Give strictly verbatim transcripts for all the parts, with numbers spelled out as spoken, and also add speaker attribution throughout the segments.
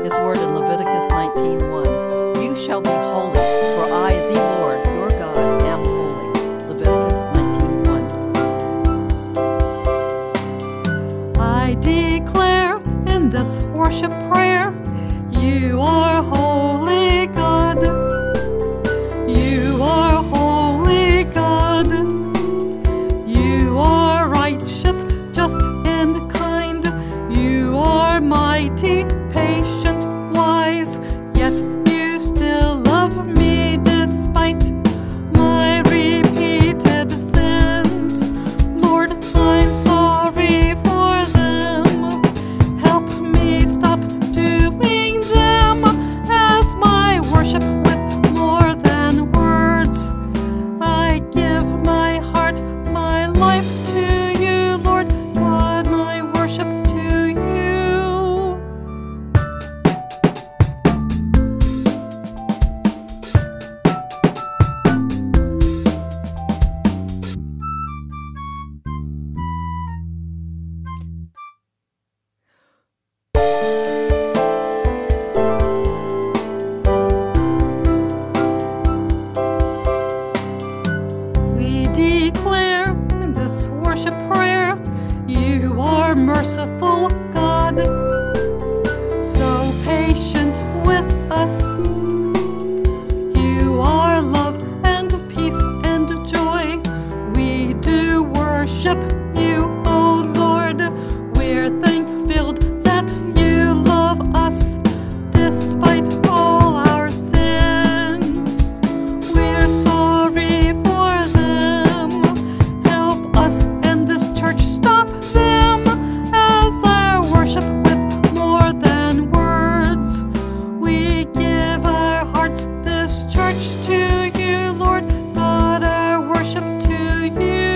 Speaker 1: His word in Leviticus nineteen one. You shall be holy, for I, the Lord, your God, am holy. Leviticus nineteen one.
Speaker 2: I declare in this worship prayer, you are holy God. You are holy God. You are righteous, just and kind. You are mighty, patient, wise. Yet you still love me despite my repeated sins. Lord, I'm sorry for them. Help me stop doing them as my worship with more than words. I give my heart, my life to you, Lord God, my worship to you. We declare in this worship prayer, you are merciful God, so patient with us. You are love and peace and joy. We do worship you, O Lord. We're thank-filled that you love us despite all our sins. We're sorry for them. Help us and this church stop them as our worship with more than words. We give our hearts, this church to you, Lord God, our worship to you.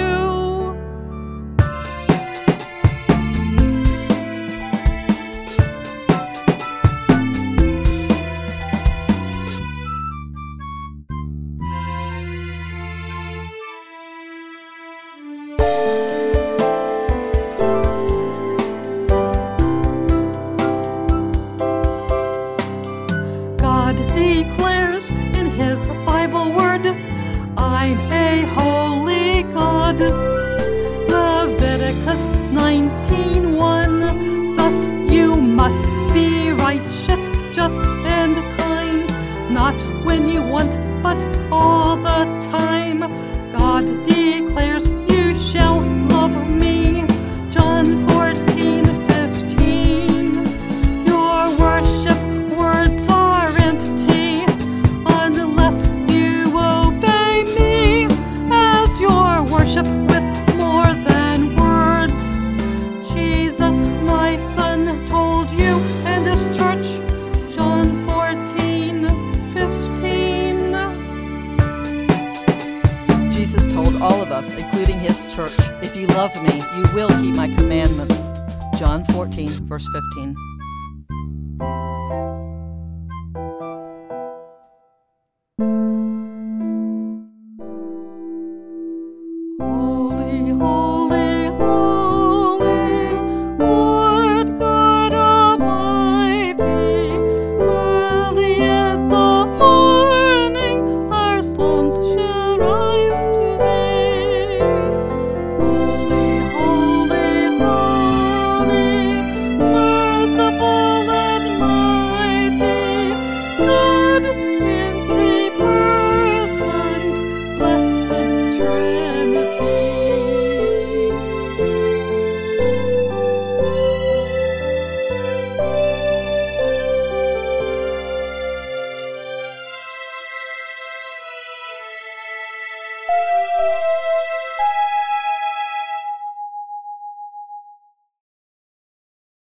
Speaker 2: God declares in his Bible word, I'm a holy God. Leviticus nineteen one. Thus you must be righteous, just and kind, not when you want, but all the time. God declares you shall love me. John fourteen fifteen. Your worship words are empty unless you obey me as your worship with more than words. Jesus, my son, told you and his church, John fourteen fifteen.
Speaker 1: Jesus told all of us, including his church, if you love me, you will keep my commandments. John fourteen, verse fifteen.